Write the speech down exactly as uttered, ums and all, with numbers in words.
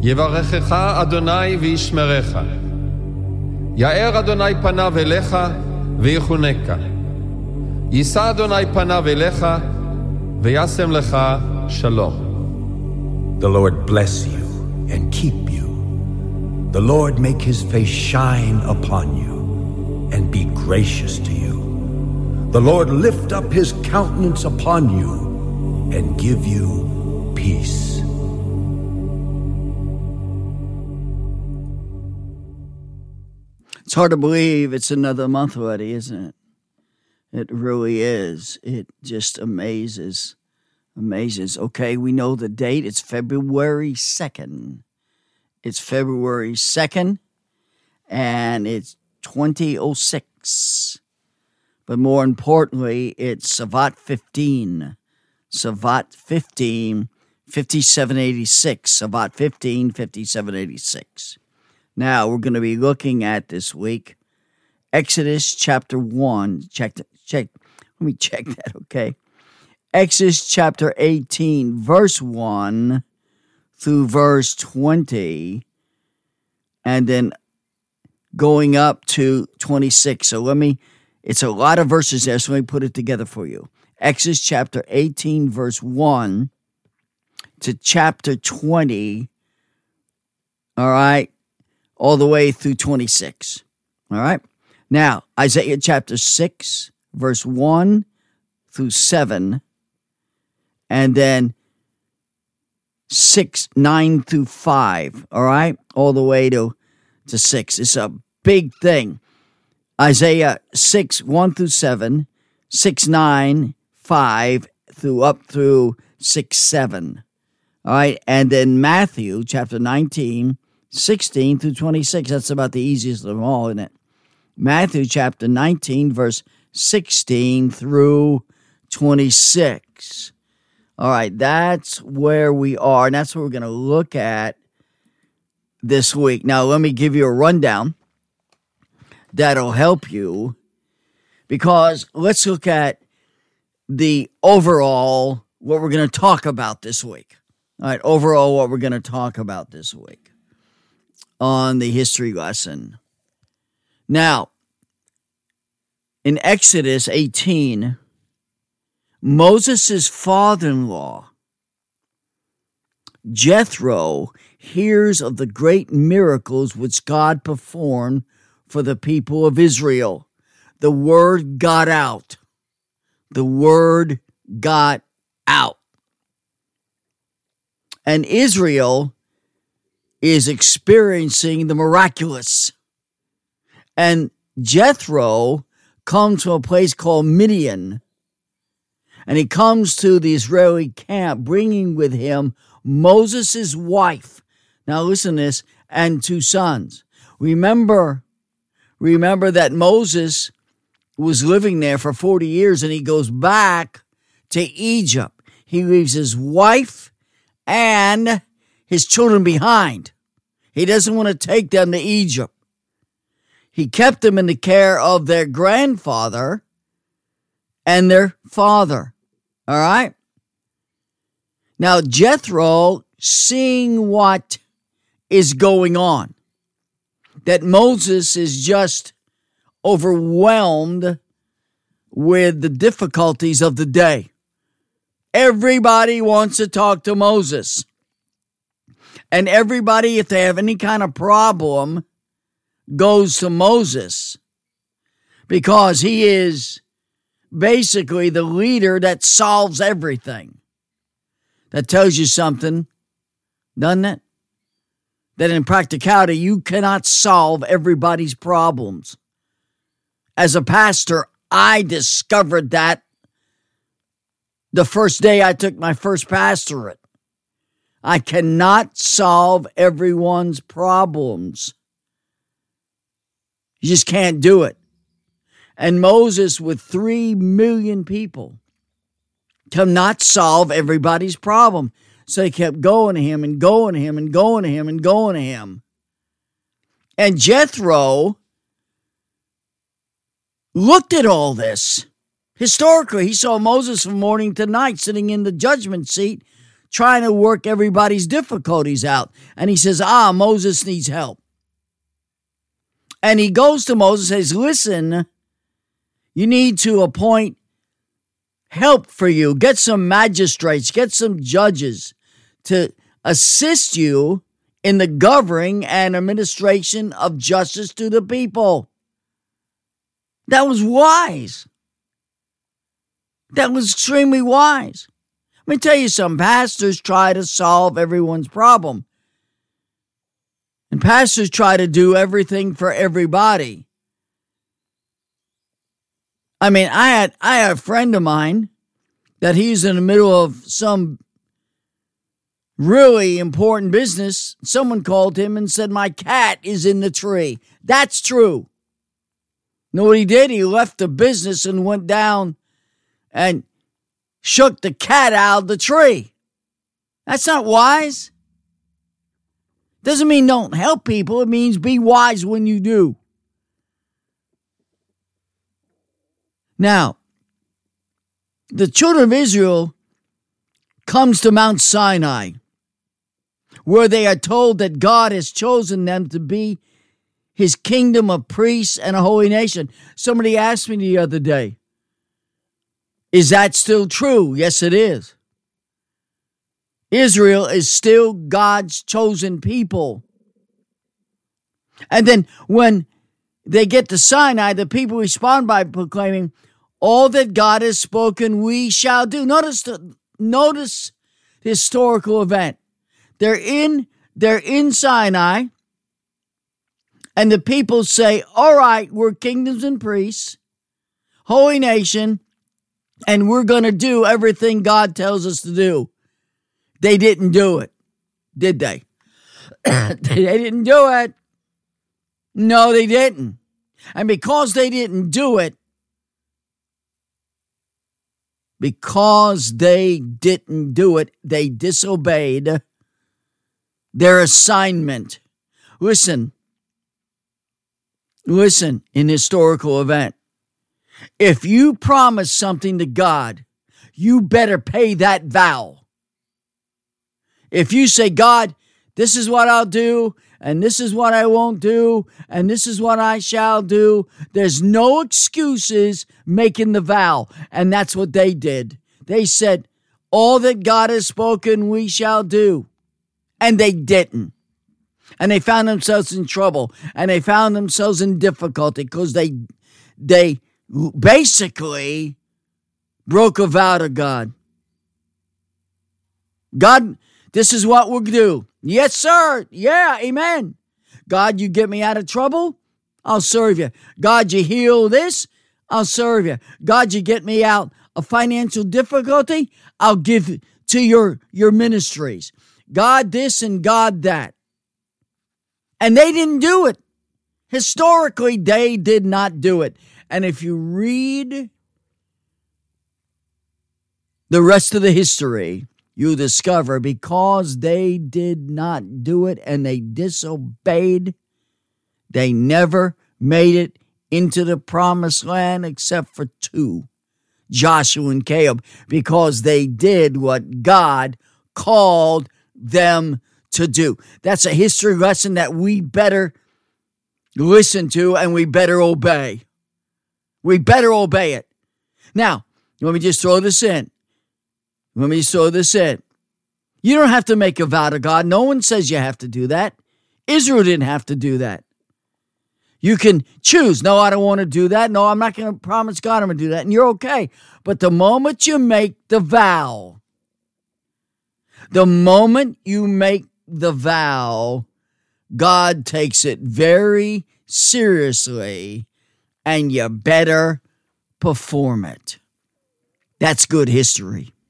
יברכך אדוני וישמרך. יאר אדוני פניו אליך ויחונקה. יישא אדוני פניו אליך וישם לך שלום. The Lord bless you and keep you. The Lord make his face shine upon you and be gracious to you. The Lord lift up his countenance upon you and give you peace. It's hard to believe it's another month already, isn't it? It really is. It just amazes. Amazes. Okay, we know the date. It's February second. It's February second, and it's twenty oh six. But more importantly, it's Savat fifteen. Savat fifteen, fifty-seven eighty-six. Savat fifteen, fifty-seven eighty-six. Now, we're going to be looking at this week Exodus chapter one. Check, check. Let me check that, okay? Exodus chapter eighteen, verse one through verse twenty, and then going up to twenty-six. So let me, it's a lot of verses there, so let me put it together for you. Exodus chapter eighteen, verse one to chapter twenty, all right, all the way through twenty-six, all right? Now, Isaiah chapter six, verse one through seven, and then six, nine through five, all right? All the way to, to six. It's a big thing. Isaiah six, one through seven, six, nine, five, through up through six, seven. All right? And then Matthew chapter nineteen, sixteen through twenty-six. That's about the easiest of them all, isn't it? Matthew chapter nineteen, verse sixteen through twenty-six. All right, that's where we are, and that's what we're going to look at this week. Now, let me give you a rundown that'll help you, because let's look at the overall, what we're going to talk about this week. All right, overall, what we're going to talk about this week on the history lesson. Now, in Exodus eighteen, Moses' father-in-law, Jethro, hears of the great miracles which God performed for the people of Israel. The word got out. The word got out. And Israel is experiencing the miraculous. And Jethro comes to a place called Midian, and he comes to the Israeli camp, bringing with him Moses' wife. Now listen to this, and two sons. Remember, remember that Moses was living there for forty years, and he goes back to Egypt. He leaves his wife and his children behind. He doesn't want to take them to Egypt. He kept them in the care of their grandfather and their father. All right? Now, Jethro, seeing what is going on, that Moses is just overwhelmed with the difficulties of the day. Everybody wants to talk to Moses. And everybody, if they have any kind of problem, goes to Moses, because he is basically the leader that solves everything. That tells you something, doesn't it? That in practicality, you cannot solve everybody's problems. As a pastor, I discovered that the first day I took my first pastorate. I cannot solve everyone's problems. You just can't do it. And Moses, with three million people, cannot solve everybody's problem. So they kept going to him and going to him and going to him and going to him. And Jethro looked at all this. Historically, he saw Moses from morning to night sitting in the judgment seat trying to work everybody's difficulties out. And he says, ah, Moses needs help. And he goes to Moses and says, listen, you need to appoint help for you. Get some magistrates, get some judges to assist you in the governing and administration of justice to the people. That was wise. That was extremely wise. Let me tell you something. Pastors try to solve everyone's problem. And pastors try to do everything for everybody. I mean, I had I had a friend of mine that he's in the middle of some really important business. Someone called him and said, my cat is in the tree. That's true. You know what he did? He left the business and went down and shook the cat out of the tree. That's not wise. Doesn't mean don't help people. It means be wise when you do. Now, the children of Israel comes to Mount Sinai, where they are told that God has chosen them to be his kingdom of priests and a holy nation. Somebody asked me the other day, is that still true? Yes, it is. Israel is still God's chosen people. And then when they get to Sinai, the people respond by proclaiming, all that God has spoken, we shall do. Notice the, notice the historical event. They're in, they're in Sinai, and the people say, all right, we're kingdoms and priests, holy nation, and we're going to do everything God tells us to do. They didn't do it, did they? They didn't do it. No, they didn't. And because they didn't do it, because they didn't do it, they disobeyed their assignment. Listen, listen, in historical event, if you promise something to God, you better pay that vow. If you say, God, this is what I'll do, and this is what I won't do, and this is what I shall do, there's no excuses making the vow. And that's what they did. They said, all that God has spoken, we shall do. And they didn't. And they found themselves in trouble, and they found themselves in difficulty because they, they basically broke a vow to God. God, this is what we'll do. Yes, sir. Yeah, amen. God, you get me out of trouble, I'll serve you. God, you heal this, I'll serve you. God, you get me out of financial difficulty, I'll give to your, your ministries. God this and God that. And they didn't do it. Historically, they did not do it. And if you read the rest of the history, you discover because they did not do it and they disobeyed, they never made it into the promised land except for two, Joshua and Caleb, because they did what God called them to do. That's a history lesson that we better listen to and we better obey. We better obey it. Now, let me just throw this in. Let me just throw this in. You don't have to make a vow to God. No one says you have to do that. Israel didn't have to do that. You can choose. No, I don't want to do that. No, I'm not going to promise God I'm going to do that. And you're okay. But the moment you make the vow, the moment you make the vow, God takes it very seriously, and you better perform it. That's good history.